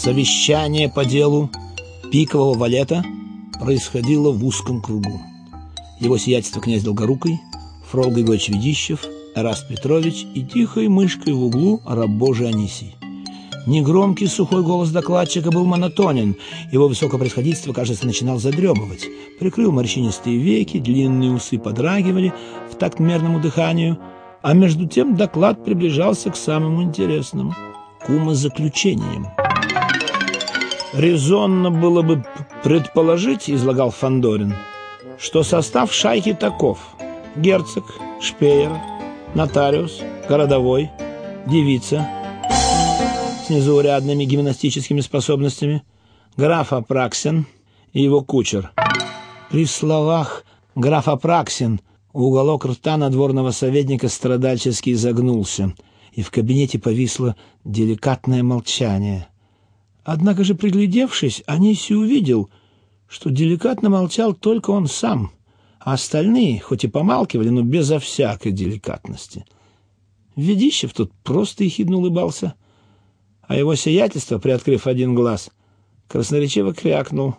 Совещание по делу пикового валета происходило в узком кругу. Его сиятельство князь Долгорукий, Фрол Григорьевич Ведищев, Эраст Петрович и тихой мышкой в углу раб Божий Анисий. Негромкий сухой голос докладчика был монотонен. Его высокопревосходительство, кажется, начинал задремывать. Прикрыл морщинистые веки, длинные усы подрагивали в такт мерному дыханию. А между тем доклад приближался к самому интересному – к умозаключениям. «Резонно было бы предположить, – излагал Фандорин, – что состав шайки таков: герцог, шпеер, нотариус, городовой, девица с незаурядными гимнастическими способностями, граф Апраксин и его кучер». При словах «граф Апраксин» уголок рта надворного советника страдальчески изогнулся, и в кабинете повисло деликатное молчание. Однако же, приглядевшись, Анисий увидел, что деликатно молчал только он сам, а остальные, хоть и помалкивали, но безо всякой деликатности. Ведищев тут просто ехидно улыбался, а его сиятельство, приоткрыв один глаз, красноречиво крякнул.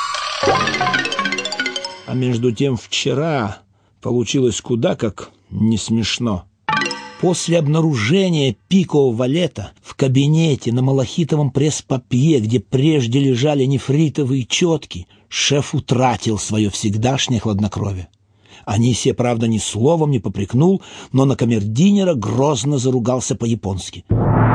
А между тем вчера получилось куда как не смешно. После обнаружения пикового валета в кабинете на малахитовом пресс-папье, где прежде лежали нефритовые четки, шеф утратил свое всегдашнее хладнокровие. Анисия, правда, ни словом не попрекнул, но на камердинера грозно заругался по-японски.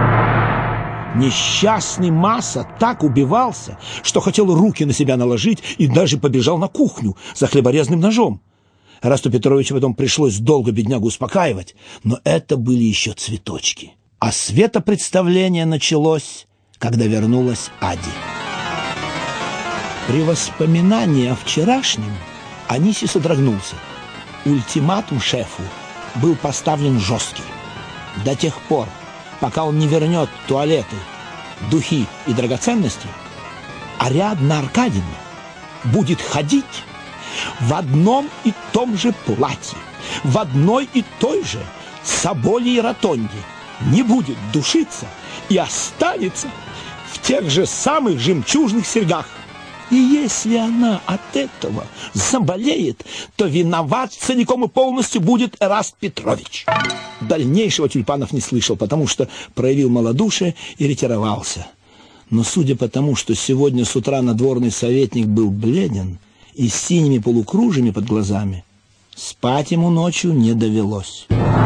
Несчастный Маса так убивался, что хотел руки на себя наложить и даже побежал на кухню за хлеборезным ножом. Эрасту Петровичу потом пришлось долго беднягу успокаивать, но это были еще цветочки. А светопредставление началось, когда вернулась Ади. При воспоминании о вчерашнем Анисий содрогнулся. Ультиматум шефу был поставлен жесткий. До тех пор, пока он не вернет туалеты, духи и драгоценности, Ариадна Аркадьевна будет ходить в одном и том же платье, в одной и той же собольей ротонде, не будет душиться и останется в тех же самых жемчужных серьгах. И если она от этого заболеет, то виноват целиком и полностью будет Эраст Петрович. Дальнейшего Тюльпанов не слышал, потому что проявил малодушие и ретировался. Но судя по тому, что сегодня с утра надворный советник был бледен и с синими полукружьями под глазами, спать ему ночью не довелось.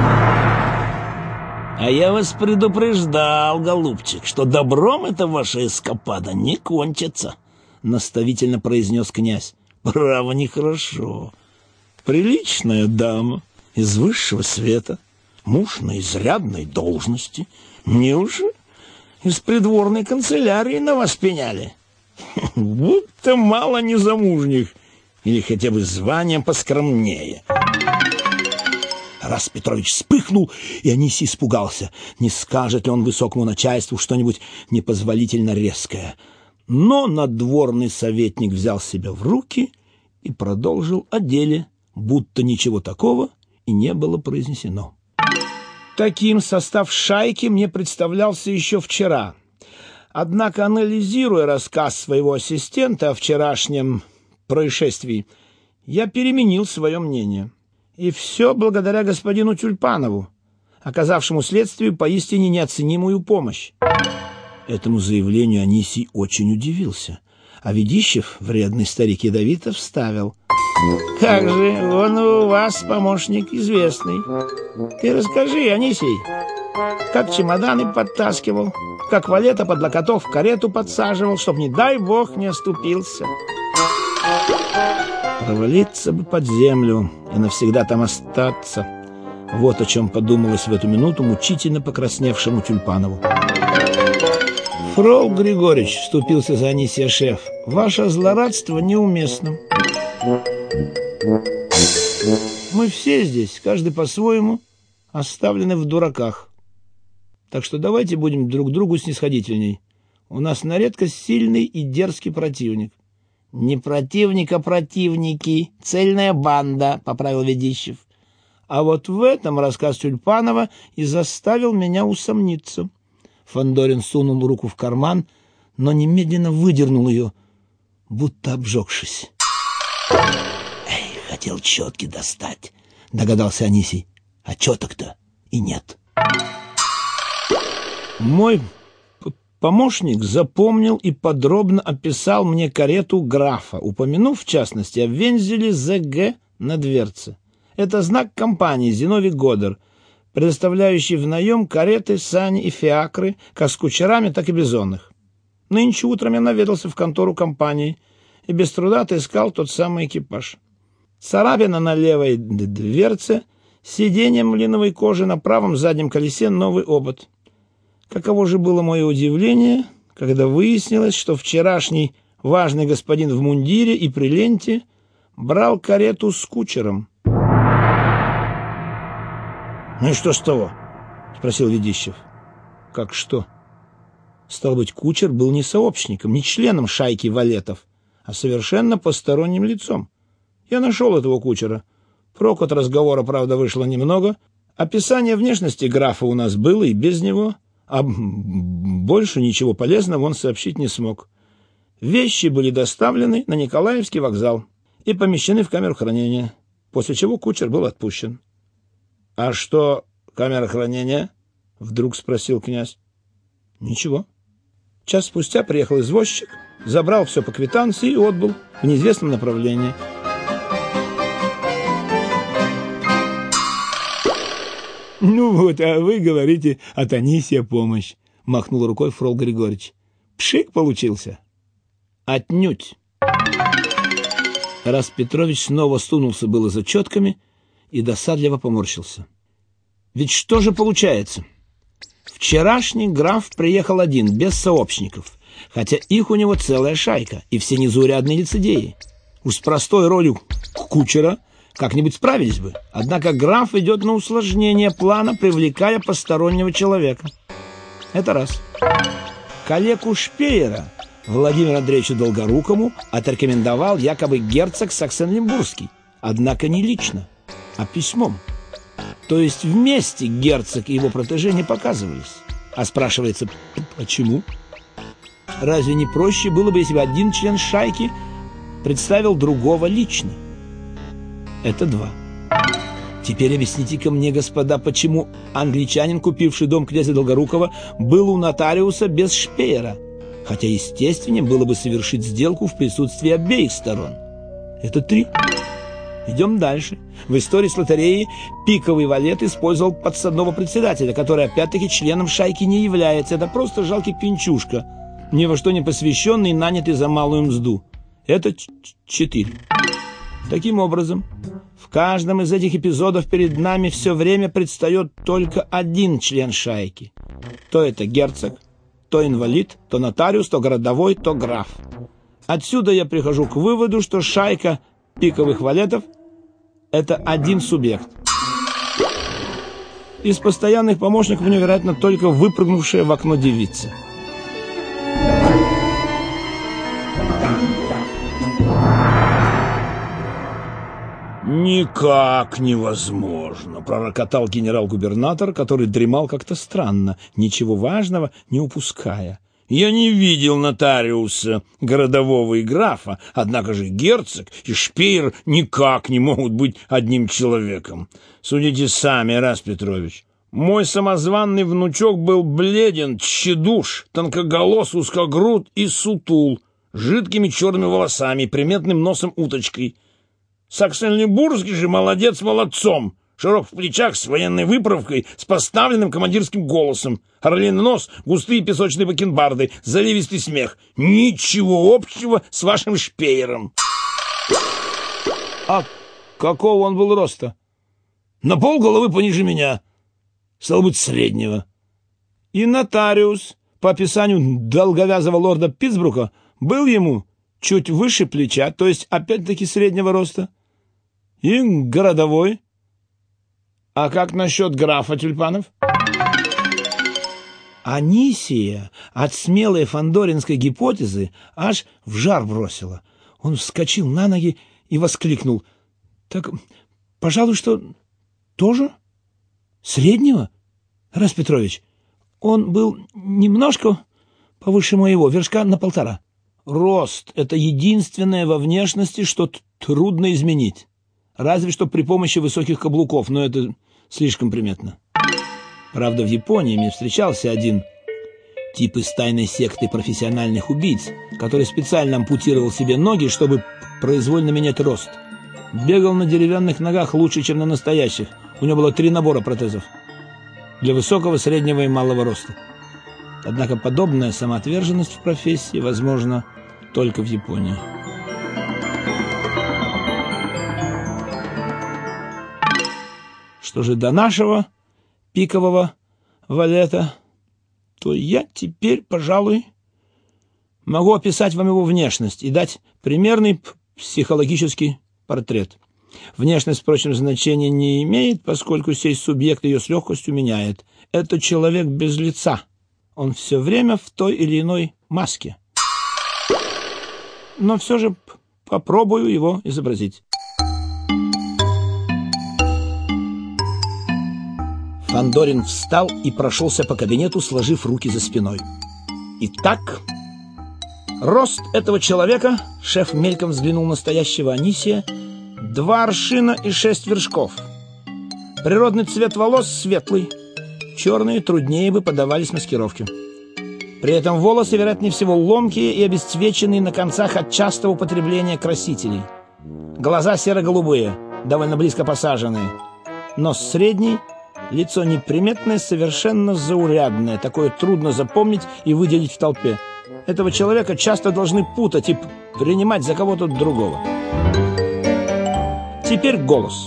«А я вас предупреждал, голубчик, что добром эта ваша эскапада не кончится», — наставительно произнес князь. «Право, нехорошо. Приличная дама, из высшего света, муж на изрядной должности. Неужели из придворной канцелярии на вас пеняли? Будто мало незамужних, или хотя бы званием поскромнее». Эраст Петрович вспыхнул, и Анисий испугался, не скажет ли он высокому начальству что-нибудь непозволительно резкое. Но надворный советник взял себя в руки и продолжил о деле, будто ничего такого и не было произнесено. Таким состав шайки мне представлялся еще вчера. Однако, анализируя рассказ своего ассистента о вчерашнем происшествии, я переменил свое мнение. И все благодаря господину Тюльпанову, оказавшему следствию поистине неоценимую помощь. Этому заявлению Анисий очень удивился, а Ведищев, вредный старик, ядовито вставил: «Как же, он у вас помощник известный. Ты расскажи, Анисий, как чемоданы подтаскивал, как валета под локоток в карету подсаживал, чтоб, не дай бог, не оступился». Провалиться бы под землю и навсегда там остаться. Вот о чем подумалось в эту минуту мучительно покрасневшему Тюльпанову. «Фрол Григорьевич, — вступился за Анисия шеф, — ваше злорадство неуместно. Мы все здесь, каждый по-своему, оставлены в дураках. Так что давайте будем друг другу снисходительней. У нас на редкость сильный и дерзкий противник». «Не противник, а противники, цельная банда», — поправил Ведищев. А вот в этом рассказ Тюльпанова и заставил меня усомниться. Фандорин сунул руку в карман, но немедленно выдернул ее, будто обжегшись. Хотел четки достать, догадался Анисий. А четок-то и нет. Мой помощник запомнил и подробно описал мне карету графа, упомянув, в частности, о вензеле ЗГ на дверце. Это знак компании «Зиновий Годер», предоставляющий в наем кареты, сани и фиакры, как с кучерами, так и бизонных. Нынче утром я наведался в контору компании и без труда отыскал тот самый экипаж. Царапина на левой дверце, сиденье млиновой кожи, на правом заднем колесе новый обод. Каково же было мое удивление, когда выяснилось, что вчерашний важный господин в мундире и при ленте брал карету с кучером. «Ну и что с того?» — спросил Ведищев. «Как что?» Стало быть, кучер был не сообщником, не членом шайки валетов, а совершенно посторонним лицом. Я нашел этого кучера. Проку от разговора, правда, вышло немного. Описание внешности графа у нас было и без него, а больше ничего полезного он сообщить не смог. Вещи были доставлены на Николаевский вокзал и помещены в камеру хранения, после чего кучер был отпущен. — А что камера хранения? — вдруг спросил князь. — Ничего. Час спустя приехал извозчик, забрал все по квитанции и отбыл в неизвестном направлении. — Ну вот, а вы говорите, от Анисия помощь, — махнул рукой Фрол Григорьевич. — Пшик получился. — Отнюдь. Тарас Петрович снова сунулся было за четками и досадливо поморщился. Ведь что же получается? Вчерашний граф приехал один, без сообщников, хотя их у него целая шайка, и все незаурядные лицедеи. Уж с простой ролью кучера как-нибудь справились бы. Однако граф идет на усложнение плана, привлекая постороннего человека. Это раз. Коллегу Шпеера Владимиру Андреевичу Долгорукому отрекомендовал якобы герцог Саксен-Лимбургский, однако не лично, а письмом. То есть вместе герцог и его протеже не показывались. А спрашивается, почему? Разве не проще было бы, если бы один член шайки представил другого лично? Это два. Теперь объясните-ка мне, господа, почему англичанин, купивший дом князя Долгорукова, был у нотариуса без Шпеера, хотя естественнее было бы совершить сделку в присутствии обеих сторон. Это три. Идем дальше. В истории с лотереей пиковый валет использовал подсадного председателя, который опять-таки членом шайки не является. Это просто жалкий пьянчушка, ни во что не посвященный и нанятый за малую мзду. Это 4. Таким образом, в каждом из этих эпизодов перед нами все время предстает только один член шайки. То это герцог, то инвалид, то нотариус, то городовой, то граф. Отсюда я прихожу к выводу, что шайка пиковых валетов – это один субъект. Из постоянных помощников у него, вероятно, только выпрыгнувшая в окно девица. «Никак невозможно», — пророкотал генерал-губернатор, который дремал как-то странно, ничего важного не упуская. «Я не видел нотариуса, городового и графа, однако же герцог и Шпеер никак не могут быть одним человеком. Судите сами, Тарас Петрович. Мой самозванный внучок был бледен, тщедуш, тонкоголос, узкогруд и сутул, с жидкими черными волосами и приметным носом уточкой. Саксен-Лимбургский же молодец молодцом, широк в плечах, с военной выправкой, с поставленным командирским голосом, орлиный нос, густые песочные бакенбарды, заливистый смех. Ничего общего с вашим Шпеером». «А какого он был роста?» «На полголовы пониже меня, стало быть, среднего». «И нотариус, по описанию долговязого лорда Питтсбрука, был ему чуть выше плеча, то есть опять-таки среднего роста. И городовой. А как насчет графа Тюльпанов?» Анисия от смелой фандоринской гипотезы аж в жар бросила. Он вскочил на ноги и воскликнул: «Так, пожалуй, что тоже среднего, Тарас Петрович? Он был немножко повыше моего, вершка на 1,5. Рост — это единственное во внешности, что трудно изменить. Разве что при помощи высоких каблуков, но это слишком приметно. Правда, в Японии мне встречался один тип из тайной секты профессиональных убийц, который специально ампутировал себе ноги, чтобы произвольно менять рост. Бегал на деревянных ногах лучше, чем на настоящих. У него было 3 набора протезов для высокого, среднего и малого роста. Однако подобная самоотверженность в профессии возможна только в Японии. Что же до нашего пикового валета, то я теперь, пожалуй, могу описать вам его внешность и дать примерный психологический портрет. Внешность, впрочем, значения не имеет, поскольку сей субъект ее с легкостью меняет. Это человек без лица. Он все время в той или иной маске. Но все же попробую его изобразить. Фандорин встал и прошелся по кабинету, сложив руки за спиной. Итак, рост этого человека, шеф мельком взглянул на стоящего Анисия, 2 аршина и 6 вершков. Природный цвет волос светлый, черные труднее бы поддавались маскировке. При этом волосы, вероятнее всего, ломкие и обесцвеченные на концах от частого употребления красителей. Глаза серо-голубые, довольно близко посаженные. Нос средний, лицо неприметное, совершенно заурядное. Такое трудно запомнить и выделить в толпе. Этого человека часто должны путать и принимать за кого-то другого. Теперь голос.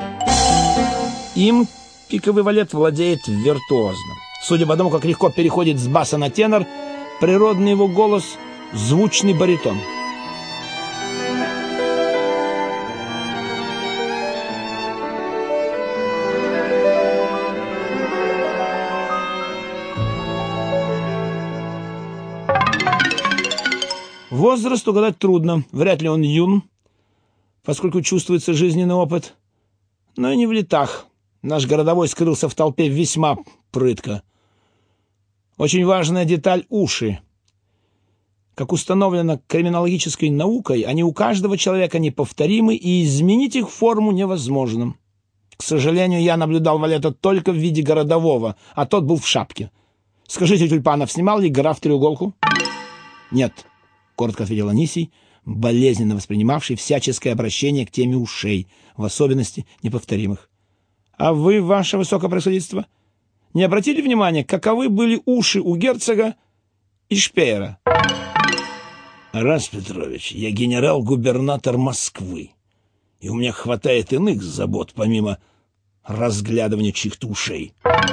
Им пиковый валет владеет виртуозно. Судя по тому, как легко переходит с баса на тенор, природный его голос — звучный баритон. Возраст угадать трудно, вряд ли он юн, поскольку чувствуется жизненный опыт, но и не в летах. Наш городовой скрылся в толпе весьма прытко. Очень важная деталь — уши. Как установлено криминологической наукой, они у каждого человека неповторимы, и изменить их форму невозможно. К сожалению, я наблюдал валета только в виде городового, а тот был в шапке. Скажите, Тюльпанов, снимал ли граф треуголку? Нет, коротко ответил Анисий, болезненно воспринимавший всяческое обращение к теме ушей, в особенности неповторимых. А вы, ваше высокопревосходительство, не обратили внимания, каковы были уши у герцога и Шпеера? Тарас Петрович, я генерал-губернатор Москвы, и у меня хватает иных забот, помимо разглядывания чьих-то ушей.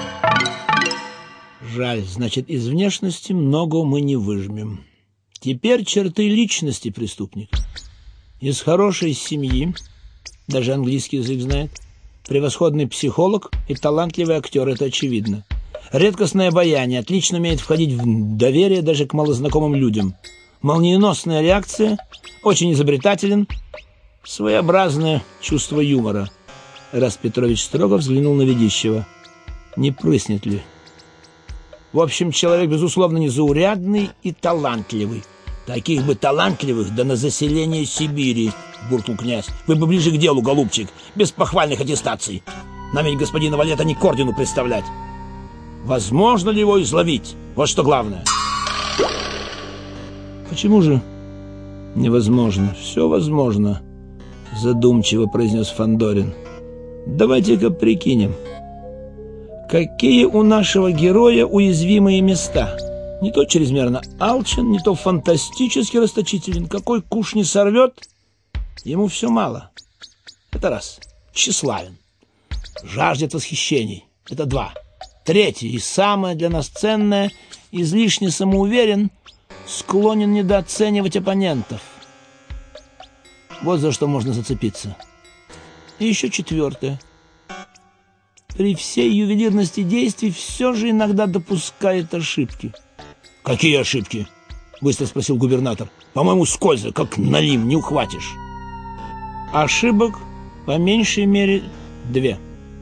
Жаль, значит, из внешности много мы не выжмем. Теперь черты личности преступника. Из хорошей семьи, даже английский язык знает, превосходный психолог и талантливый актер, это очевидно. Редкостное обаяние, отлично умеет входить в доверие даже к малознакомым людям. Молниеносная реакция, очень изобретателен, своеобразное чувство юмора. Тарас Петрович строго взглянул на ведущего. Не прыснет ли? В общем, человек, безусловно, незаурядный и талантливый. Таких бы талантливых, да на заселение Сибири, буркнул князь. Вы бы ближе к делу, голубчик, без похвальных аттестаций. Нам ведь господина Валета не к ордену представлять. Возможно ли его изловить? Вот что главное. Почему же невозможно? Все возможно, задумчиво произнес Фандорин. Давайте-ка прикинем. Какие у нашего героя уязвимые места? Не то чрезмерно алчен, не то фантастически расточителен. Какой куш не сорвет, ему все мало. Это раз. Тщеславен. Жаждет восхищений. Это 2. 3. И самое для нас ценное, излишне самоуверен, склонен недооценивать оппонентов. Вот за что можно зацепиться. И еще 4. При всей ювелирности действий все же иногда допускает ошибки. «Какие ошибки?» — быстро спросил губернатор. «По-моему, скользко, как налим, не ухватишь». Ошибок по меньшей мере 2.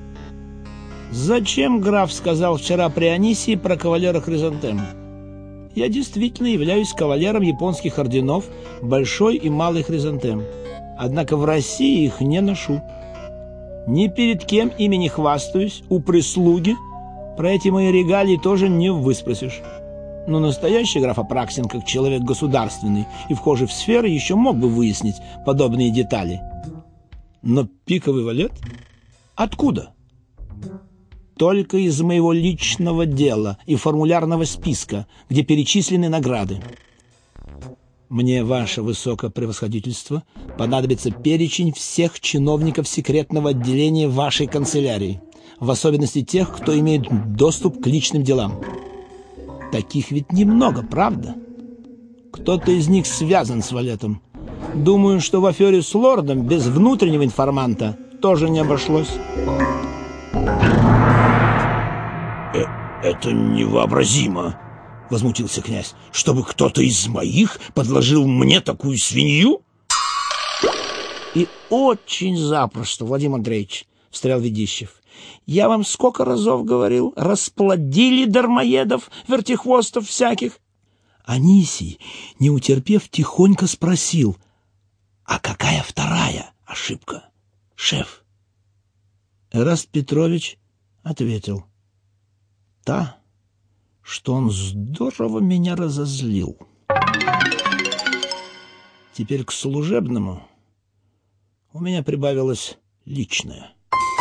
Зачем граф сказал вчера при Анисии про кавалера Хризантему? я действительно являюсь кавалером японских орденов Большой и Малый Хризантем. Однако в России их не ношу. Ни перед кем ими не хвастаюсь, у прислуги про эти мои регалии тоже не выспросишь. Но настоящий граф Апраксин, как человек государственный и вхожий в сферы, еще мог бы выяснить подобные детали. Но пиковый валет? Откуда? Только из моего личного дела и формулярного списка, где перечислены награды. Мне, ваше высокопревосходительство, понадобится перечень всех чиновников секретного отделения вашей канцелярии, в особенности тех, кто имеет доступ к личным делам. Таких ведь немного, правда? Кто-то из них связан с валетом. Думаю, что в афере с лордом без внутреннего информанта тоже не обошлось. Это невообразимо, возмутился князь. Чтобы кто-то из моих подложил мне такую свинью? И очень запросто, Владимир Андреевич, встрял Ведищев. Я вам сколько разов говорил, расплодили дармоедов, вертихвостов всяких. Анисий, не утерпев, тихонько спросил: а какая вторая ошибка, шеф? Эраст Петрович ответил: та, что он здорово меня разозлил. Теперь к служебному у меня прибавилось личное.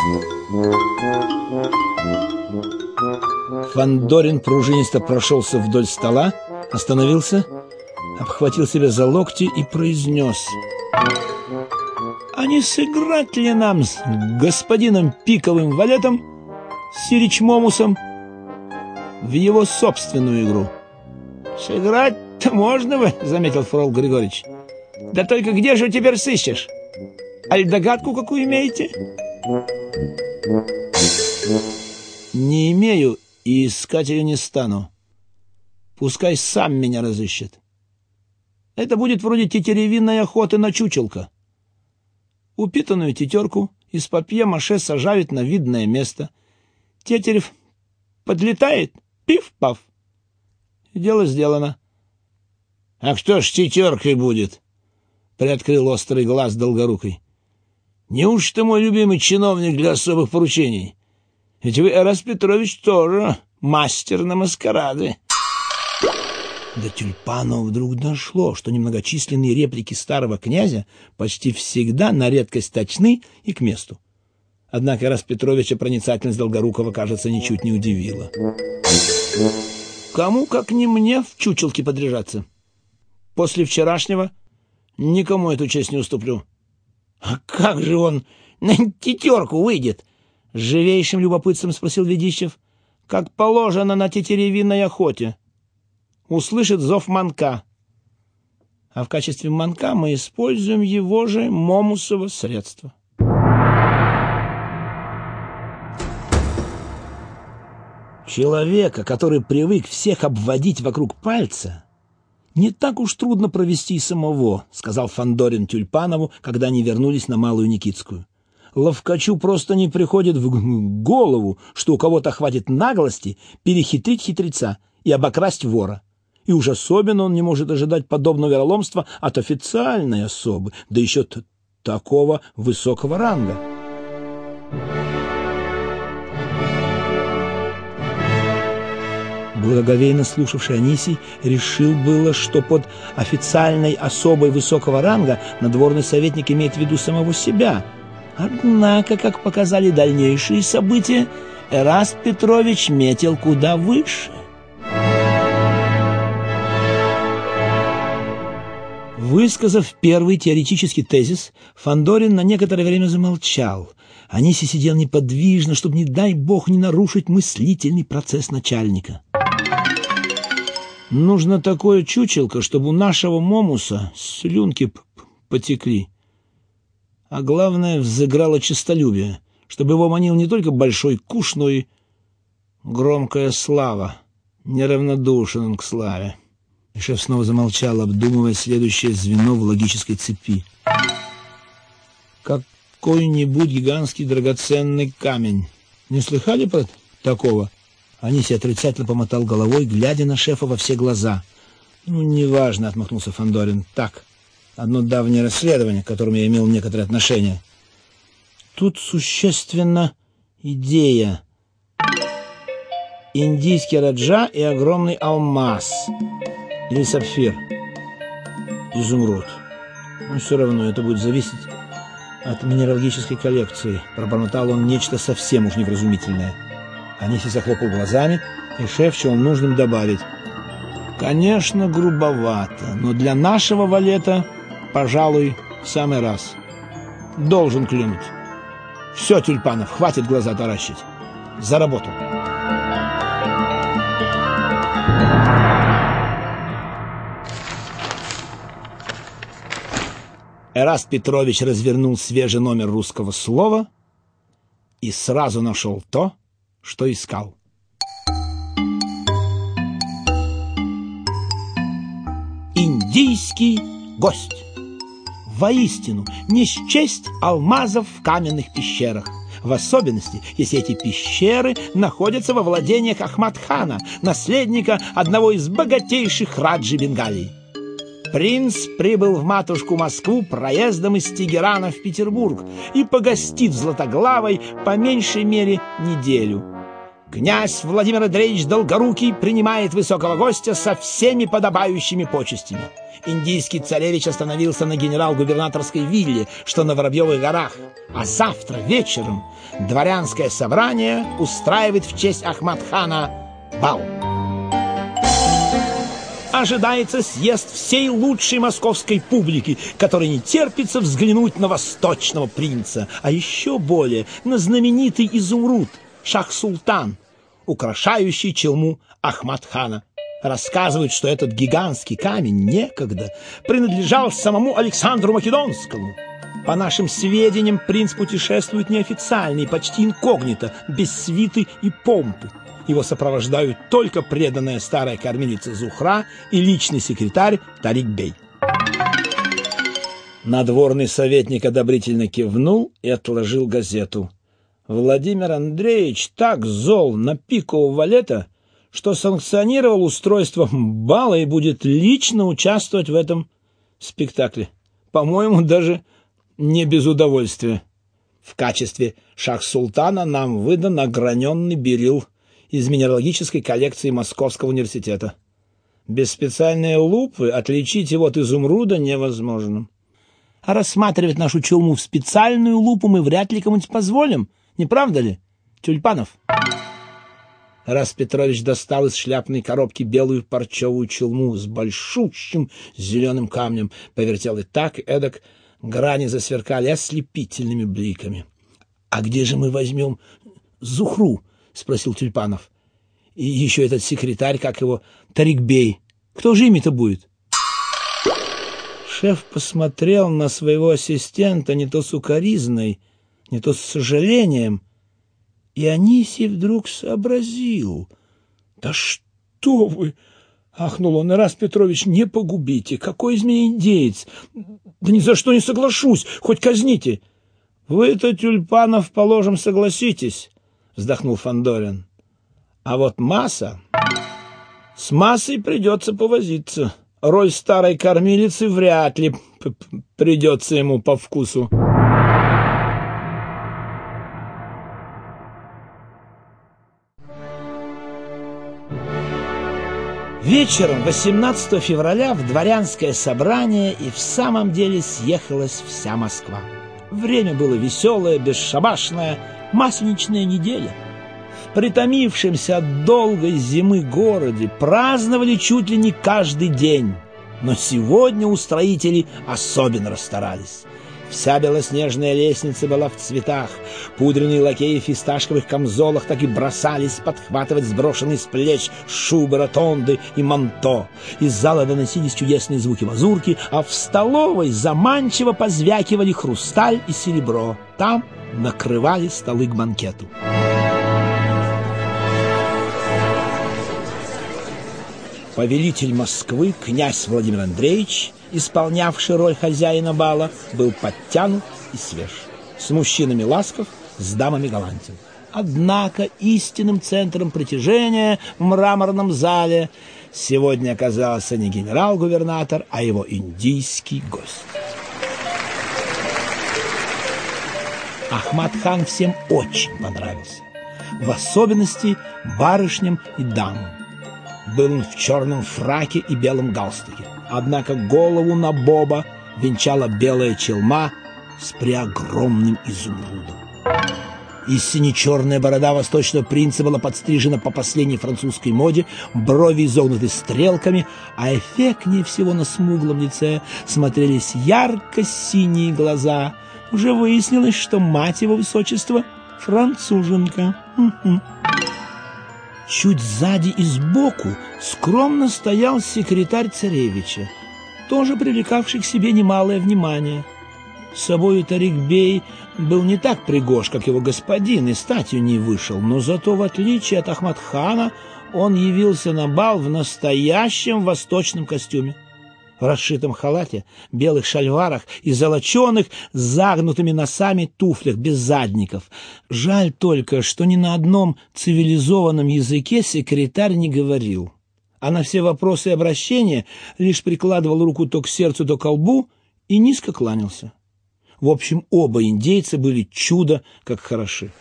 Фандорин пружинисто прошелся вдоль стола, остановился, обхватил себя за локти и произнес: а не сыграть ли нам с господином пиковым валетом, Сирич Момусом, в его собственную игру? Сыграть-то можно бы, заметил Фрол Григорьевич. Да только где же теперь сыщешь? Аль догадку какую имеете? Не имею и искать ее не стану. Пускай сам меня разыщет. Это будет вроде тетеревиной охоты на чучелка. Упитанную тетерку из папье-маше сажают на видное место. Тетерев подлетает, пиф-паф. Дело сделано. — А кто ж тетеркой будет? — приоткрыл острый глаз Долгорукой. — Неужто мой любимый чиновник для особых поручений? Ведь вы, Эраст Петрович, тоже мастер на маскарады. До Тюльпанова вдруг дошло, что немногочисленные реплики старого князя почти всегда на редкость точны и к месту. Однако Эраст Петровича проницательность Долгорукова, кажется, ничуть не удивила. Кому, как не мне, в чучелке подряжаться? После вчерашнего никому эту честь не уступлю. А как же он на тетерку выйдет? С живейшим любопытством спросил Ведищев. Как положено на тетеревиной охоте. Услышит зов манка. А в качестве манка мы используем его же Момусово средство. Человека, который привык всех обводить вокруг пальца, не так уж трудно провести самого, сказал Фандорин Тюльпанову, когда они вернулись на Малую Никитскую. Ловкачу просто не приходит в голову, что у кого-то хватит наглости перехитрить хитреца и обокрасть вора. И уж особенно он не может ожидать подобного вероломства от официальной особы, да еще такого высокого ранга. Благоговейно слушавший Анисий решил было, что под официальной особой высокого ранга надворный советник имеет в виду самого себя. Однако, как показали дальнейшие события, Эраст Петрович метил куда выше. Высказав первый теоретический тезис, Фандорин на некоторое время замолчал. Анисий сидел неподвижно, чтобы, не дай бог, не нарушить мыслительный процесс начальника. Нужно такое чучелко, чтобы у нашего Момуса слюнки потекли. А главное, взыграло честолюбие, чтобы его манил не только большой куш, но и громкая слава. Неравнодушен он к славе. И шеф снова замолчал, обдумывая следующее звено в логической цепи. Какой-нибудь гигантский драгоценный камень. Не слыхали про такого? Анисий отрицательно помотал головой, глядя на шефа во все глаза. «Ну, неважно», — отмахнулся Фандорин. «Так, одно давнее расследование, к которому я имел некоторое отношение. Тут существенна идея. Индийский раджа и огромный алмаз. Или сапфир. Изумруд. Но все равно это будет зависеть от минералогической коллекции». Пробормотал он нечто совсем уж невразумительное. Анисий захлопал глазами, и шеф счел нужным добавить: «Конечно, грубовато, но для нашего валета, пожалуй, в самый раз. Должен клюнуть. Все, Тюльпанов, хватит глаза таращить. За работу!» Эраст Петрович развернул свежий номер «Русского слова» и сразу нашел то, что искал. Индийский гость. Воистину, не счесть алмазов в каменных пещерах. В особенности, если эти пещеры находятся во владениях Ахмад-хана, наследника одного из богатейших раджи Бенгалии. Принц прибыл в матушку Москву проездом из Тегерана в Петербург и погостит в Златоглавой по меньшей мере неделю. Князь Владимир Андреевич Долгорукий принимает высокого гостя со всеми подобающими почестями. Индийский царевич остановился на генерал-губернаторской вилле, что на Воробьевых горах, а завтра вечером дворянское собрание устраивает в честь Ахмад-хана бал. Ожидается съезд всей лучшей московской публики, которой не терпится взглянуть на восточного принца, а еще более на знаменитый изумруд Шах-Султан, украшающий челму Ахмад-хана. Рассказывают, что этот гигантский камень некогда принадлежал самому Александру Македонскому. По нашим сведениям, принц путешествует неофициально и почти инкогнито, без свиты и помпы. Его сопровождают только преданная старая кормилица Зухра и личный секретарь Тарик-бей. Надворный советник одобрительно кивнул и отложил газету. Владимир Андреевич так зол на пикового валета, что санкционировал устройство бала и будет лично участвовать в этом спектакле. По-моему, даже не без удовольствия. В качестве Шах-Султана нам выдан ограненный берил из минералогической коллекции Московского университета. Без специальной лупы отличить его от изумруда невозможно. А рассматривать нашу челму в специальную лупу мы вряд ли кому-нибудь позволим, не правда ли, Тюльпанов? Эраст Петрович достал из шляпной коробки белую парчевую челму с большущим зеленым камнем, повертел и так, и эдак, грани засверкали ослепительными бликами. — А где же мы возьмем Зухру? — спросил Тюльпанов. — И еще этот секретарь, как его, Тарик-бей. Кто же ими-то будет? Шеф посмотрел на своего ассистента не то с укоризной, не то с сожалением, и Анисий вдруг сообразил. — Да что вы! — ахнул он. — Эраст Петрович, не погубите! Какой из меня индеец! Да ни за что не соглашусь! Хоть казните! — Вы-то, Тюльпанов, положим, согласитесь, — вздохнул Фандорин. — А вот Маса... С Масой придется повозиться. Роль старой кормилицы вряд ли придется ему по вкусу. Вечером 18 февраля в дворянское собрание и в самом деле съехалась вся Москва. Время было веселое, бесшабашное, масленичная неделя. В притомившемся от долгой зимы городе праздновали чуть ли не каждый день. Но сегодня устроители особенно расстарались. Вся белоснежная лестница была в цветах. Пудренные лакеи в фисташковых камзолах так и бросались подхватывать сброшенные с плеч шубы, ротонды и манто. Из зала доносились чудесные звуки мазурки, а в столовой заманчиво позвякивали хрусталь и серебро. Там накрывали столы к банкету. Повелитель Москвы, князь Владимир Андреевич, исполнявший роль хозяина бала, был подтянут и свеж. С мужчинами ласков, с дамами галантен. Однако истинным центром притяжения в мраморном зале сегодня оказался не генерал-губернатор, а его индийский гость. Ахмад-хан всем очень понравился, в особенности барышням и дамам. Был он в черном фраке и белом галстуке, однако голову набоба венчала белая челма с преогромным изумрудом. Истинно черная борода восточного принца была подстрижена по последней французской моде, брови изогнуты стрелками, а эффектнее всего на смуглом лице смотрелись ярко-синие глаза. Уже выяснилось, что мать его высочества — француженка. Чуть сзади и сбоку скромно стоял секретарь царевича, тоже привлекавший к себе немалое внимание. С собою Тарик-бей был не так пригож, как его господин, и статью не вышел, но зато, в отличие от Ахмад-хана, он явился на бал в настоящем восточном костюме, в расшитом халате, белых шальварах и золоченых с загнутыми носами туфлях без задников. Жаль только, что ни на одном цивилизованном языке секретарь не говорил, а на все вопросы и обращения лишь прикладывал руку то к сердцу, то к колбу и низко кланялся. В общем, оба индейца были чудо как хороши.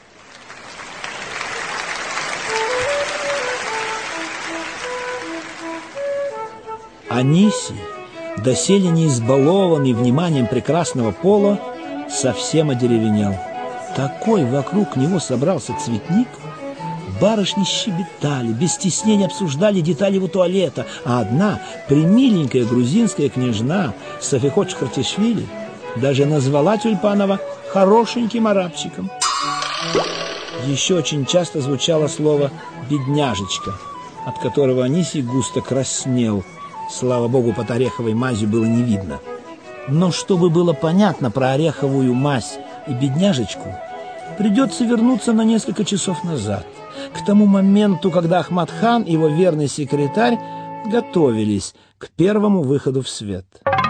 Анисий, доселе не избалованный вниманием прекрасного пола, совсем одеревенел. Такой вокруг него собрался цветник. Барышни щебетали, без стеснения обсуждали детали его туалета, а одна, премиленькая грузинская княжна Софихот Чхартишвили, даже назвала Тюльпанова хорошеньким арабчиком. Еще очень часто звучало слово «бедняжечка», от которого Анисий густо краснел. Слава богу, под ореховой мазью было не видно. Но чтобы было понятно про ореховую мазь и бедняжечку, придется вернуться на несколько часов назад, к тому моменту, когда Ахмад-хан и его верный секретарь готовились к первому выходу в свет.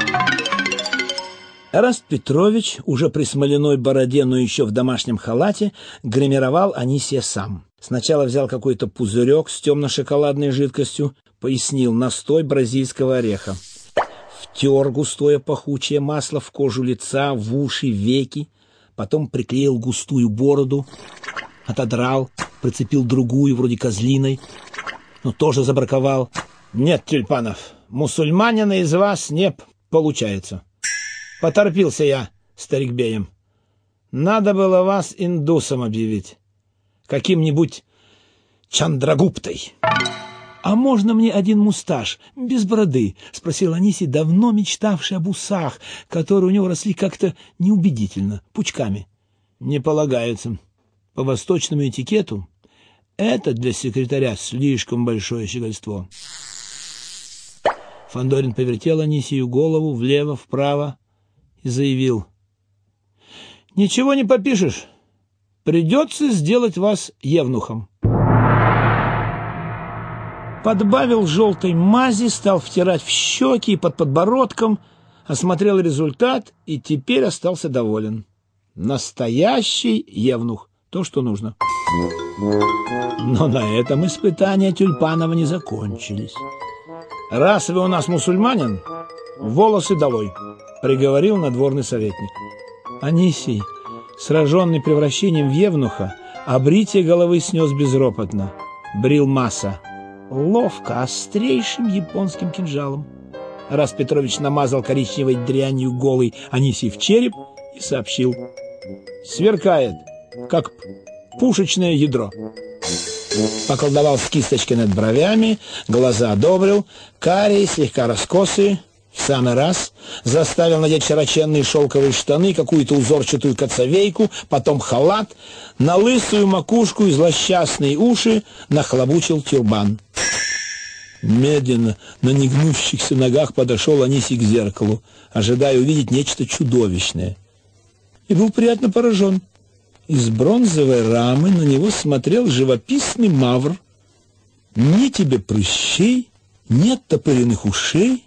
Эраст Петрович, уже при смоляной бороде, но еще в домашнем халате, гримировал Анисия сам. Сначала взял какой-то пузырек с темно-шоколадной жидкостью, пояснил: настой бразильского ореха. Втер густое пахучее масло в кожу лица, в уши, веки, потом приклеил густую бороду, отодрал, прицепил другую, вроде козлиной, но тоже забраковал. Нет, Тюльпанов, мусульманина из вас не получается. Поторпился я с Тарик-беем. Надо было вас индусом объявить, каким-нибудь Чандрагуптой. «А можно мне один мусташ, без бороды?» — спросил Анисий, давно мечтавший об усах, которые у него росли как-то неубедительно, пучками. «Не полагается. По восточному этикету это для секретаря слишком большое щегольство». Фандорин повертел Анисию голову влево, вправо и заявил: «Ничего не попишешь. Придется сделать вас евнухом». Подбавил желтой мази, стал втирать в щеки и под подбородком, осмотрел результат и теперь остался доволен. Настоящий евнух, то, что нужно. Но на этом испытания Тюльпанова не закончились. «Раз вы у нас мусульманин, волосы долой», — приговорил надворный советник. Анисий, сраженный превращением в евнуха, бритье головы снес безропотно. Брил Маса, ловко, острейшим японским кинжалом. Эраст Петрович намазал коричневой дрянью голый Анисий в череп и сообщил: «Сверкает, как пушечное ядро». Поколдовал с кисточкой над бровями, глаза одобрил, карие, слегка раскосые, в самый раз, заставил надеть широченные шелковые штаны, какую-то узорчатую коцовейку, потом халат, на лысую макушку и злосчастные уши нахлобучил тюрбан. Медленно, на негнущихся ногах подошел Анисий к зеркалу, ожидая увидеть нечто чудовищное. И был приятно поражен. Из бронзовой рамы на него смотрел живописный мавр. Ни тебе прыщей, ни оттопыренных ушей.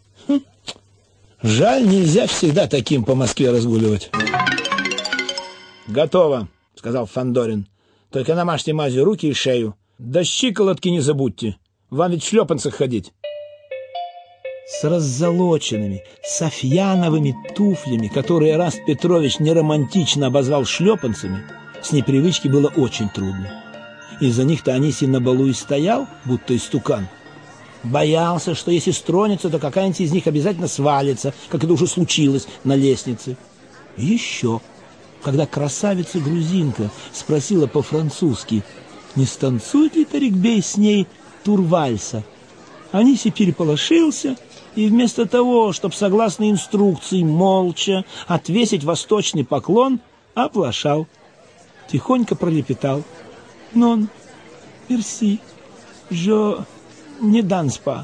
Жаль, нельзя всегда таким по Москве разгуливать. «Готово», — сказал Фандорин. Только намажьте мазью руки и шею. Да щиколотки не забудьте. Вам ведь в шлепанцах ходить. С раззолоченными, софьяновыми туфлями, которые Эраст Петрович неромантично обозвал шлепанцами, с непривычки было очень трудно. Из-за них-то Анисий на балу и стоял, будто истукан. Боялся, что если стронется, то какая-нибудь из них обязательно свалится, как это уже случилось на лестнице. И еще, когда красавица-грузинка спросила по-французски, не станцует ли Тарикбей с ней турвальса, Анисий переполошился и вместо того, чтобы, согласно инструкции, молча отвесить восточный поклон, оплошал. Тихонько пролепетал: «Нон, мерси, жо не данс па».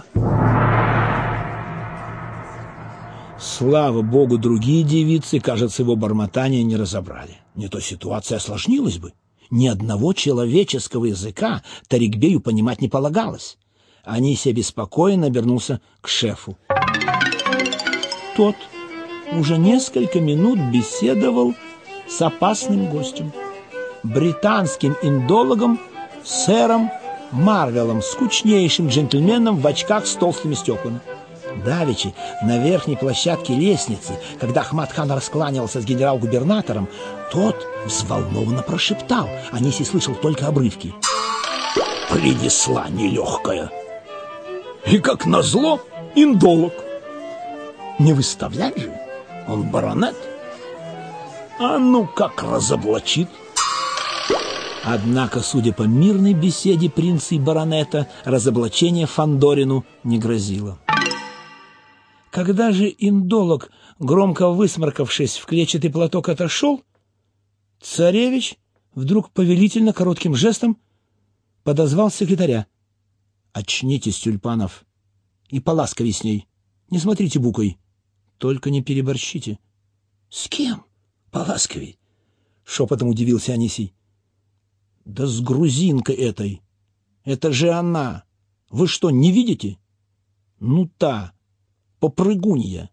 Слава богу, другие девицы, кажется, его бормотания не разобрали. Не то ситуация осложнилась бы. Ни одного человеческого языка Тарикбею понимать не полагалось. Анисий обеспокоенно обернулся к шефу. Тот уже несколько минут беседовал с опасным гостем, британским индологом сэром Марвелом, скучнейшим джентльменом в очках с толстыми стеклами. Давеча на верхней площадке лестницы, когда Ахмад-хан раскланивался с генерал-губернатором, тот взволнованно прошептал. Анисий слышал только обрывки. «Принесла нелегкая. И, как назло, индолог. Не выставлять же, он баронет. А ну как разоблачит». Однако, судя по мирной беседе принца и баронета, разоблачение Фандорину не грозило. Когда же индолог, громко высморкавшись в клетчатый платок, отошел, царевич вдруг повелительно коротким жестом подозвал секретаря. «Очнитесь, Тюльпанов, и поласковей с ней. Не смотрите букой, только не переборщите». «С кем поласковей?» — шепотом удивился Анисий. «Да с грузинкой этой. Это же она. Вы что, не видите? Ну та, попрыгунья».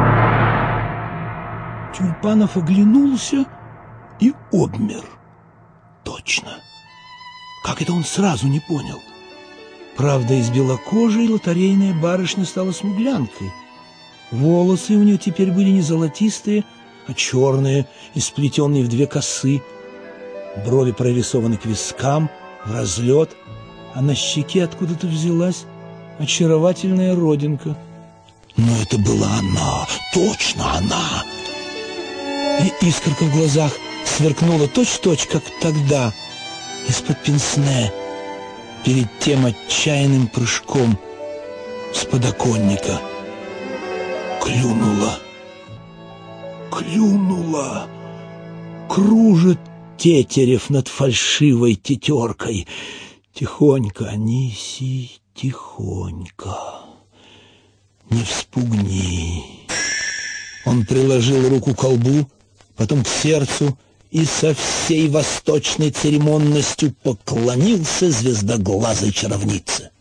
Тюльпанов оглянулся и обмер. Точно. Как это он сразу не понял? Правда, из белокожей лотерейная барышня стала смуглянкой. Волосы у нее теперь были не золотистые, а черные и сплетенные в две косы. Брови прорисованы к вискам, в разлет, а на щеке откуда-то взялась очаровательная родинка. Но это была она, точно она! И искорка в глазах сверкнула точь-в-точь, как тогда, из-под пенсне, перед тем отчаянным прыжком с подоконника. Клюнула, клюнула, кружит Тетерев над фальшивой тетеркой. Тихонько, Анисий, тихонько, не вспугни. Он приложил руку к колбу, потом к сердцу и со всей восточной церемонностью поклонился звездоглазой чаровнице.